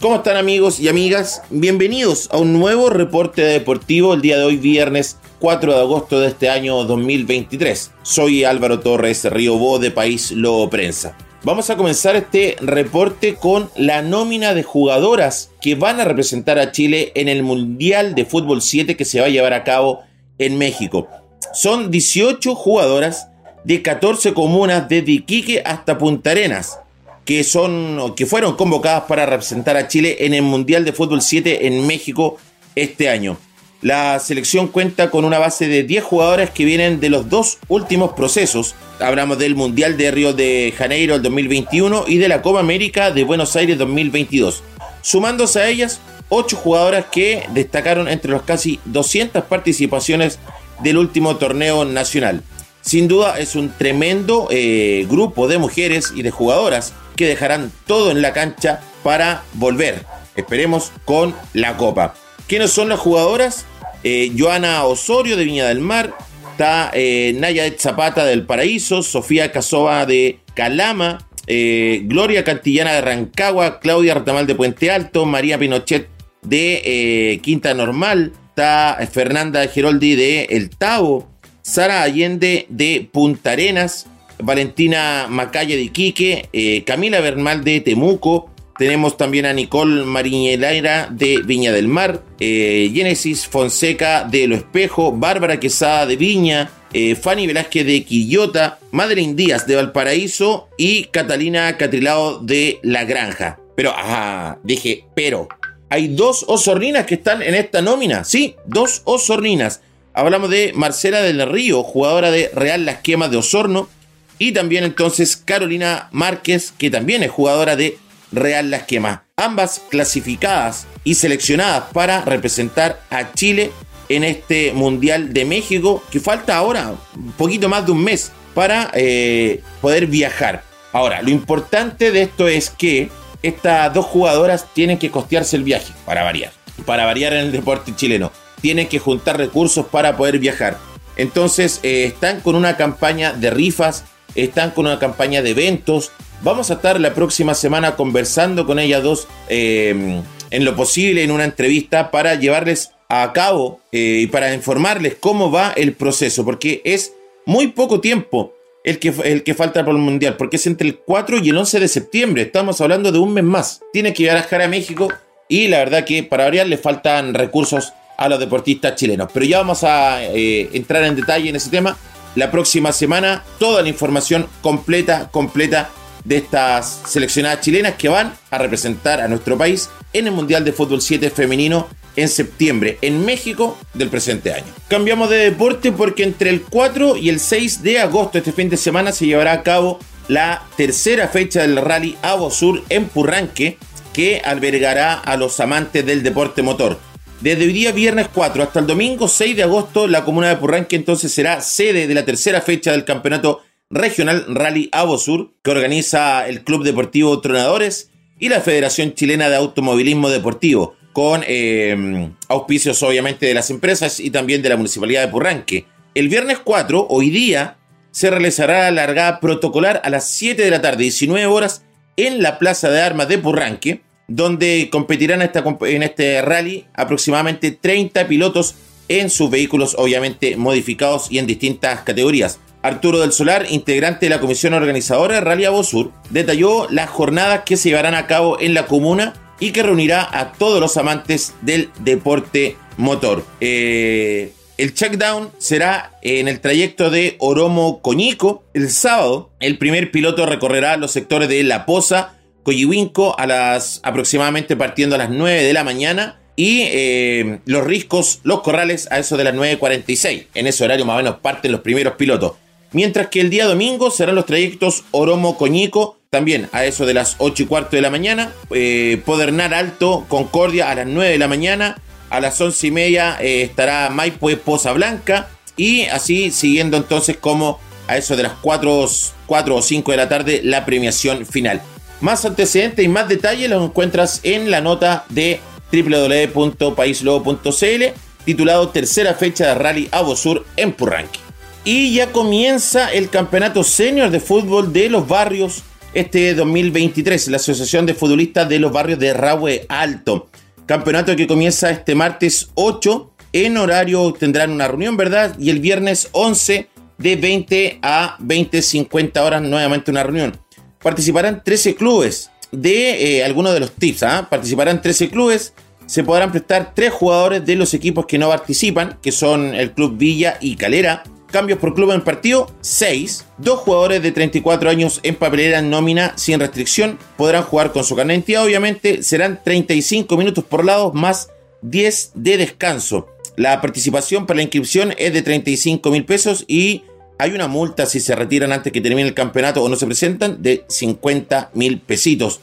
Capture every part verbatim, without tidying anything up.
¿Cómo están, amigos y amigas? Bienvenidos a un nuevo reporte deportivo el día de hoy, viernes cuatro de agosto de este año dos mil veintitrés. Soy Álvaro Torres Riobó de País Lobo Prensa. Vamos a comenzar este reporte con la nómina de jugadoras que van a representar a Chile en el Mundial de Fútbol siete que se va a llevar a cabo en México. Son dieciocho jugadoras de catorce comunas desde Iquique hasta Punta Arenas, que son que fueron convocadas para representar a Chile en el Mundial de Fútbol siete en México este año. La selección cuenta con una base de diez jugadoras que vienen de los dos últimos procesos. Hablamos del Mundial de Río de Janeiro del dos mil veintiuno y de la Copa América de Buenos Aires dos mil veintidós. Sumándose a ellas, ocho jugadoras que destacaron entre las casi doscientas participaciones del último torneo nacional. Sin duda es un tremendo eh, grupo de mujeres y de jugadoras que dejarán todo en la cancha para volver, esperemos, con la Copa. ¿Quiénes son las jugadoras? Eh, Joana Osorio de Viña del Mar, está eh, Nayadet Zapata del Paraíso, Sofía Casova de Calama, eh, Gloria Cantillana de Rancagua, Claudia Retamal de Puente Alto, María Pinochet de eh, Quinta Normal, está Fernanda Geroldi de El Tabo, Sara Allende de Punta Arenas, Valentina Macaya de Iquique, eh, Camila Bernal de Temuco, tenemos también a Nicole Mariñelaira de Viña del Mar, eh, Génesis Fonseca de Lo Espejo, Bárbara Quesada de Viña, eh, Fanny Velázquez de Quillota, Madeline Díaz de Valparaíso y Catalina Catrilao de La Granja. Pero, ajá, dije, pero, hay dos osorninas que están en esta nómina, sí, dos osorninas. Hablamos de Marcela del Río, jugadora de Real Las Quemas de Osorno, y también entonces Carolina Márquez, que también es jugadora de Real Las Quemas. Ambas clasificadas y seleccionadas para representar a Chile en este Mundial de México, que falta ahora un poquito más de un mes para eh, poder viajar. Ahora, lo importante de esto es que estas dos jugadoras tienen que costearse el viaje, para variar. Para variar en el deporte chileno. Tienen que juntar recursos para poder viajar. Entonces, eh, están con una campaña de rifas, están con una campaña de eventos. Vamos a estar la próxima semana conversando con ellas dos eh, en lo posible en una entrevista para llevarles a cabo eh, y para informarles cómo va el proceso, porque es muy poco tiempo el que, el que falta por el Mundial, porque es entre el cuatro y el once de septiembre, estamos hablando de un mes más. Tiene que viajar a México y la verdad que para variar le faltan recursos a los deportistas chilenos, pero ya vamos a eh, entrar en detalle en ese tema la próxima semana. Toda la información completa, completa de estas seleccionadas chilenas que van a representar a nuestro país en el Mundial de Fútbol siete femenino en septiembre en México del presente año. Cambiamos de deporte porque entre el cuatro y el seis de agosto, este fin de semana, se llevará a cabo la tercera fecha del Rally Avosur en Purranque, que albergará a los amantes del deporte motor. Desde hoy día viernes cuatro hasta el domingo seis de agosto, la comuna de Purranque entonces será sede de la tercera fecha del campeonato regional Rally Avosur, que organiza el Club Deportivo Tronadores y la Federación Chilena de Automovilismo Deportivo, con eh, auspicios obviamente de las empresas y también de la Municipalidad de Purranque. El viernes cuatro, hoy día, se realizará la largada protocolar a las siete de la tarde, diecinueve horas, en la Plaza de Armas de Purranque, donde competirán esta, en este rally aproximadamente treinta pilotos en sus vehículos obviamente modificados y en distintas categorías. Arturo del Solar, integrante de la comisión organizadora de Rally Avosur, detalló las jornadas que se llevarán a cabo en la comuna y que reunirá a todos los amantes del deporte motor. Eh, el checkdown será en el trayecto de Oromo-Coñico. El sábado, el primer piloto recorrerá los sectores de La Poza, Coyihuinco, a las aproximadamente partiendo a las nueve de la mañana, y eh, Los Riscos, Los Corrales a eso de las nueve cuarenta y seis. En ese horario más o menos parten los primeros pilotos. Mientras que el día domingo serán los trayectos Oromo-Coñico, también a eso de las ocho y cuarto de la mañana, eh, Podernar Alto, Concordia a las nueve de la mañana, a las once y media eh, estará Maipue, Poza Blanca, y así siguiendo entonces como a eso de las cuatro o cinco de la tarde la premiación final. Más antecedentes y más detalles los encuentras en la nota de doble u doble u doble u punto país lobo punto c l titulado Tercera fecha de Rally Avosur en Purranque. Y ya comienza el campeonato senior de fútbol de los barrios este dos mil veintitrés, la Asociación de Futbolistas de los Barrios de Rahue Alto. Campeonato que comienza este martes ocho, en horario tendrán una reunión, ¿verdad? Y el viernes once de veinte a veinte cincuenta horas nuevamente una reunión. Participarán trece clubes de eh, algunos de los tips, ¿eh? Participarán trece clubes, se podrán prestar tres jugadores de los equipos que no participan, que son el Club Villa y Calera. Cambios por club en partido, seis. Dos jugadores de treinta y cuatro años en papelera en nómina sin restricción. Podrán jugar con su carnet de identidad, obviamente. Serán treinta y cinco minutos por lado más diez de descanso. La participación para la inscripción es de treinta y cinco mil pesos y hay una multa si se retiran antes que termine el campeonato o no se presentan de cincuenta mil pesitos.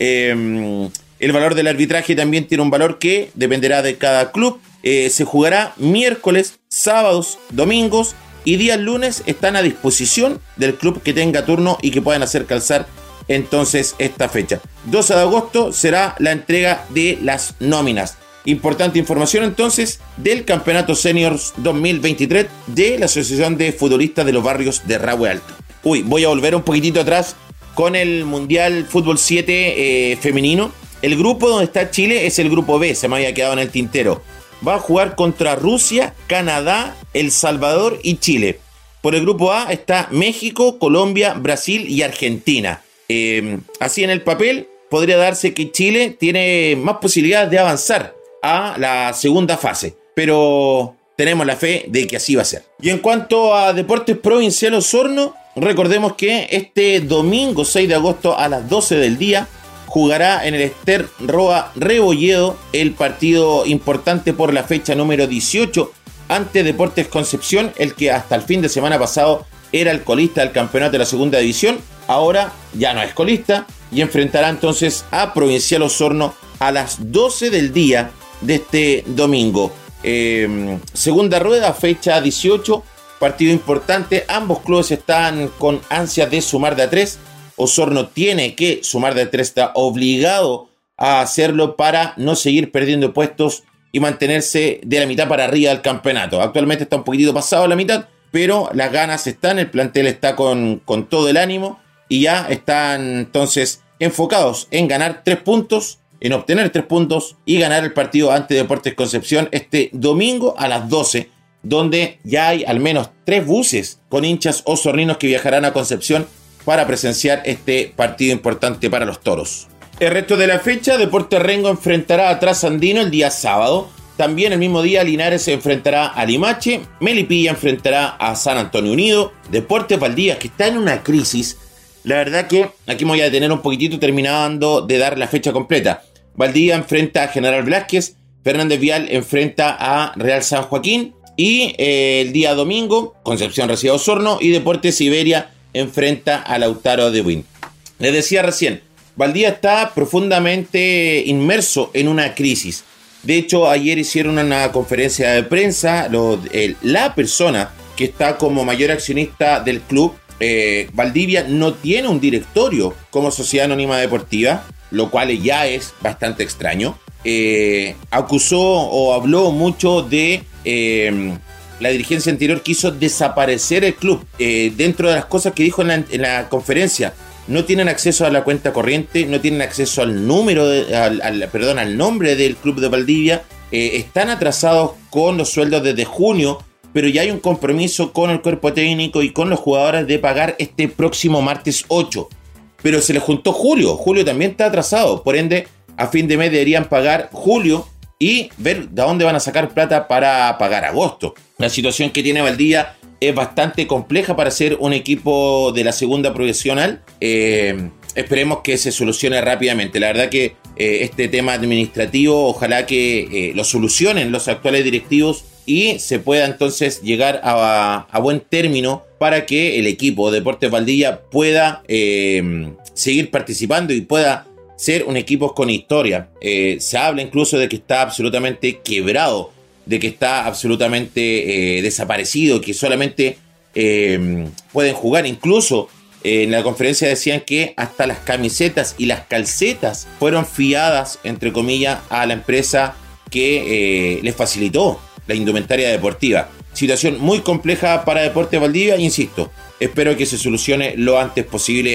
Eh, el valor del arbitraje también tiene un valor que dependerá de cada club. Eh, se jugará miércoles, sábados, domingos y días lunes. Están a disposición del club que tenga turno y que puedan hacer calzar entonces esta fecha. doce de agosto será la entrega de las nóminas. Importante información entonces del Campeonato Seniors dos mil veintitrés de la Asociación de Futbolistas de los Barrios de Rahue Alto. Uy, voy a volver un poquitito atrás con el Mundial Fútbol siete eh, femenino. El grupo donde está Chile es el grupo B, se me había quedado en el tintero. Va a jugar contra Rusia, Canadá, El Salvador y Chile. Por el grupo A está México, Colombia, Brasil y Argentina. Eh, así en el papel podría darse que Chile tiene más posibilidades de avanzar a la segunda fase, pero tenemos la fe de que así va a ser. Y en cuanto a Deportes Provincial Osorno, recordemos que este domingo seis de agosto a las doce del día jugará en el Ester Roa Rebolledo el partido importante por la fecha número dieciocho ante Deportes Concepción, el que hasta el fin de semana pasado era el colista del campeonato de la segunda división. Ahora ya no es colista y enfrentará entonces a Provincial Osorno a las doce del día de este domingo. Eh, segunda rueda, fecha dieciocho, partido importante. Ambos clubes están con ansias de sumar de a tres. Osorno tiene que sumar de a tres, está obligado a hacerlo para no seguir perdiendo puestos y mantenerse de la mitad para arriba del campeonato. Actualmente está un poquitito pasado a la mitad, pero las ganas están, el plantel está con, con todo el ánimo y ya están entonces enfocados en ganar tres puntos, en obtener tres puntos y ganar el partido ante Deportes Concepción este domingo a las doce, donde ya hay al menos tres buses con hinchas osorninos que viajarán a Concepción para presenciar este partido importante para los toros. El resto de la fecha, Deportes Rengo enfrentará a Trasandino el día sábado. También el mismo día Linares se enfrentará a Limache, Melipilla enfrentará a San Antonio Unido, Deportes Valdivia, que está en una crisis. La verdad que aquí me voy a detener un poquitito terminando de dar la fecha completa. Valdivia enfrenta a General Velázquez, Fernández Vial enfrenta a Real San Joaquín y eh, el día domingo Concepción recibe a Osorno y Deportes Siberia enfrenta a Lautaro de Buin. Les decía recién, Valdivia está profundamente inmerso en una crisis. De hecho, ayer hicieron una conferencia de prensa, lo, eh, la persona que está como mayor accionista del club, eh, Valdivia no tiene un directorio como Sociedad Anónima Deportiva, lo cual ya es bastante extraño. Eh, acusó o habló mucho de eh, la dirigencia anterior quiso desaparecer el club. Eh, dentro de las cosas que dijo en la, en la conferencia, no tienen acceso a la cuenta corriente, no tienen acceso al número, de, al, al, perdón, al nombre del club de Valdivia, eh, están atrasados con los sueldos desde junio, pero ya hay un compromiso con el cuerpo técnico y con los jugadores de pagar este próximo martes ocho. Pero se les juntó julio, julio también está atrasado, por ende a fin de mes deberían pagar julio y ver de dónde van a sacar plata para pagar agosto. La situación que tiene Valdivia es bastante compleja para ser un equipo de la segunda profesional. Eh, esperemos que se solucione rápidamente. La verdad que eh, este tema administrativo, ojalá que eh, lo solucionen los actuales directivos y se pueda entonces llegar a, a buen término para que el equipo Deportes Valdivia pueda eh, seguir participando y pueda ser un equipo con historia. Eh, se habla incluso de que está absolutamente quebrado, de que está absolutamente eh, desaparecido, que solamente eh, pueden jugar. Incluso eh, en la conferencia decían que hasta las camisetas y las calcetas fueron fiadas, entre comillas, a la empresa que eh, les facilitó la indumentaria deportiva. Situación muy compleja para Deportes Valdivia, insisto, espero que se solucione lo antes posible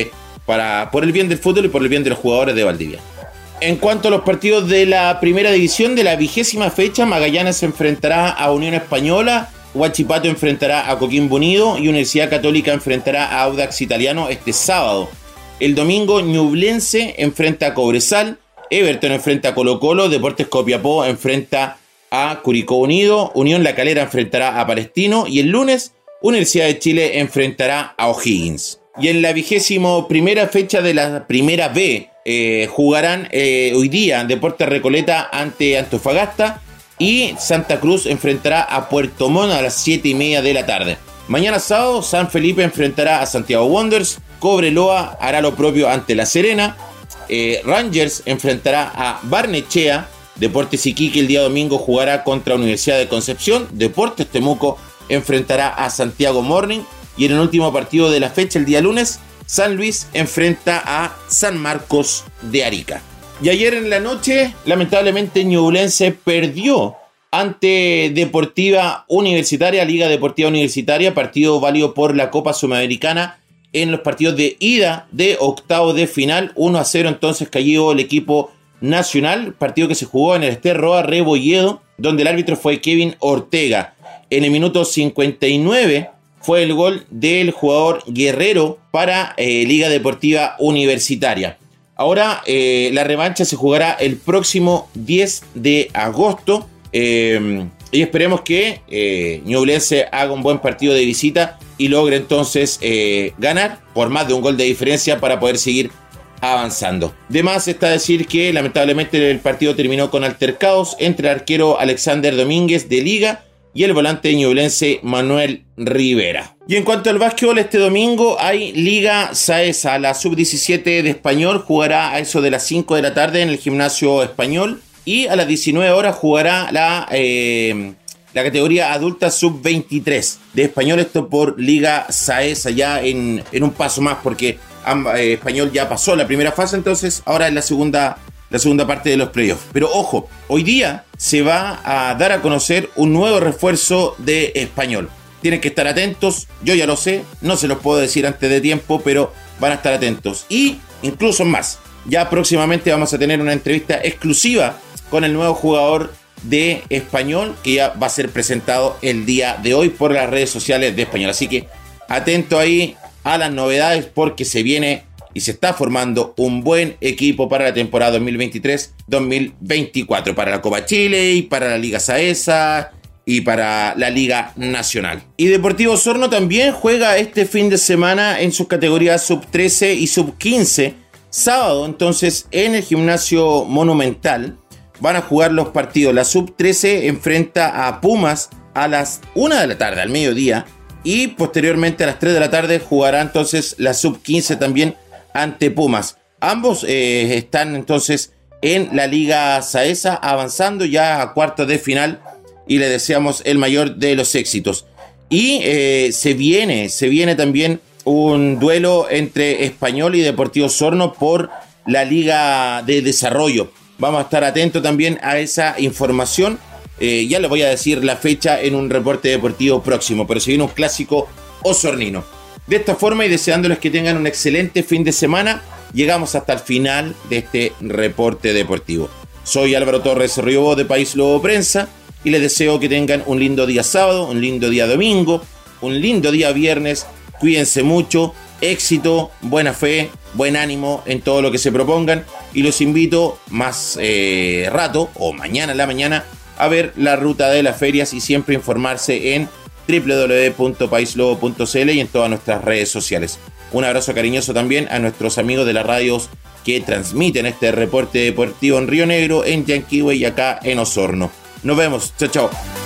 para, por el bien del fútbol y por el bien de los jugadores de Valdivia. En cuanto a los partidos de la primera división de la vigésima fecha, Magallanes se enfrentará a Unión Española, Huachipato enfrentará a Coquimbo Unido y Universidad Católica enfrentará a Audax Italiano este sábado. El domingo, Ñublense enfrenta a Cobresal, Everton enfrenta a Colo Colo, Deportes Copiapó enfrenta a Curicó Unido, Unión La Calera enfrentará a Palestino y el lunes, Universidad de Chile enfrentará a O'Higgins. Y en la vigésimo primera fecha de la primera B, eh, jugarán eh, hoy día Deportes Recoleta ante Antofagasta y Santa Cruz enfrentará a Puerto Montt a las siete y media de la tarde. Mañana sábado, San Felipe enfrentará a Santiago Wanderers, Cobreloa hará lo propio ante La Serena, eh, Rangers enfrentará a Barnechea, Deportes Iquique el día domingo jugará contra Universidad de Concepción, Deportes Temuco enfrentará a Santiago Morning y en el último partido de la fecha el día lunes, San Luis enfrenta a San Marcos de Arica. Y ayer en la noche, lamentablemente, Ñublense perdió ante Deportiva Universitaria, Liga Deportiva Universitaria, partido válido por la Copa Sudamericana en los partidos de ida de octavo de final. uno a cero entonces cayó el equipo nacional, partido que se jugó en el Ester Roa Rebolledo, donde el árbitro fue Kevin Ortega. En el minuto cincuenta y nueve fue el gol del jugador Guerrero para eh, Liga Deportiva Universitaria. Ahora eh, la revancha se jugará el próximo diez de agosto eh, y esperemos que eh, Ñublense haga un buen partido de visita y logre entonces eh, ganar por más de un gol de diferencia para poder seguir avanzando. De más está decir que lamentablemente el partido terminó con altercados entre el arquero Alexander Domínguez de Liga y el volante ñublense Manuel Rivera. Y en cuanto al básquetbol, este domingo hay Liga Saesa. La sub diecisiete de Español jugará a eso de las cinco de la tarde en el Gimnasio Español y a las diecinueve horas jugará la, eh, la categoría adulta sub veintitrés de Español. Esto por Liga Saesa ya en, en un paso más porque eh, Español ya pasó la primera fase, entonces ahora es la segunda la segunda parte de los playoffs. Pero ojo, hoy día se va a dar a conocer un nuevo refuerzo de Español. Tienen que estar atentos, yo ya lo sé, no se los puedo decir antes de tiempo, pero van a estar atentos. Y incluso más, ya próximamente vamos a tener una entrevista exclusiva con el nuevo jugador de Español, que ya va a ser presentado el día de hoy por las redes sociales de Español. Así que atento ahí a las novedades porque se viene y se está formando un buen equipo para la temporada dos mil veintitrés dos mil veinticuatro, para la Copa Chile y para la Liga Saesa y para la Liga Nacional. Y Deportivo Osorno también juega este fin de semana en sus categorías sub trece y sub quince. Sábado, entonces, en el Gimnasio Monumental van a jugar los partidos. La sub trece enfrenta a Pumas a las una de la tarde, al mediodía, y posteriormente a las tres de la tarde jugará entonces la sub quince también ante Pumas. Ambos eh, están entonces en la Liga Saesa avanzando ya a cuartos de final y le deseamos el mayor de los éxitos. Y eh, se viene, se viene también un duelo entre Español y Deportivo Osorno por la Liga de Desarrollo. Vamos a estar atentos también a esa información. Eh, ya les voy a decir la fecha en un reporte deportivo próximo, pero se viene un clásico osornino. De esta forma y deseándoles que tengan un excelente fin de semana, llegamos hasta el final de este reporte deportivo. Soy Álvaro Torres Río de País Lobo Prensa y les deseo que tengan un lindo día sábado, un lindo día domingo, un lindo día viernes. Cuídense mucho, éxito, buena fe, buen ánimo en todo lo que se propongan y los invito más eh, rato o mañana en la mañana a ver la ruta de las ferias y siempre informarse en doble u doble u doble u punto paislobo punto c l y en todas nuestras redes sociales. Un abrazo cariñoso también a nuestros amigos de las radios que transmiten este reporte deportivo en Río Negro, en Yanquihue y acá en Osorno. Nos vemos, chao chao.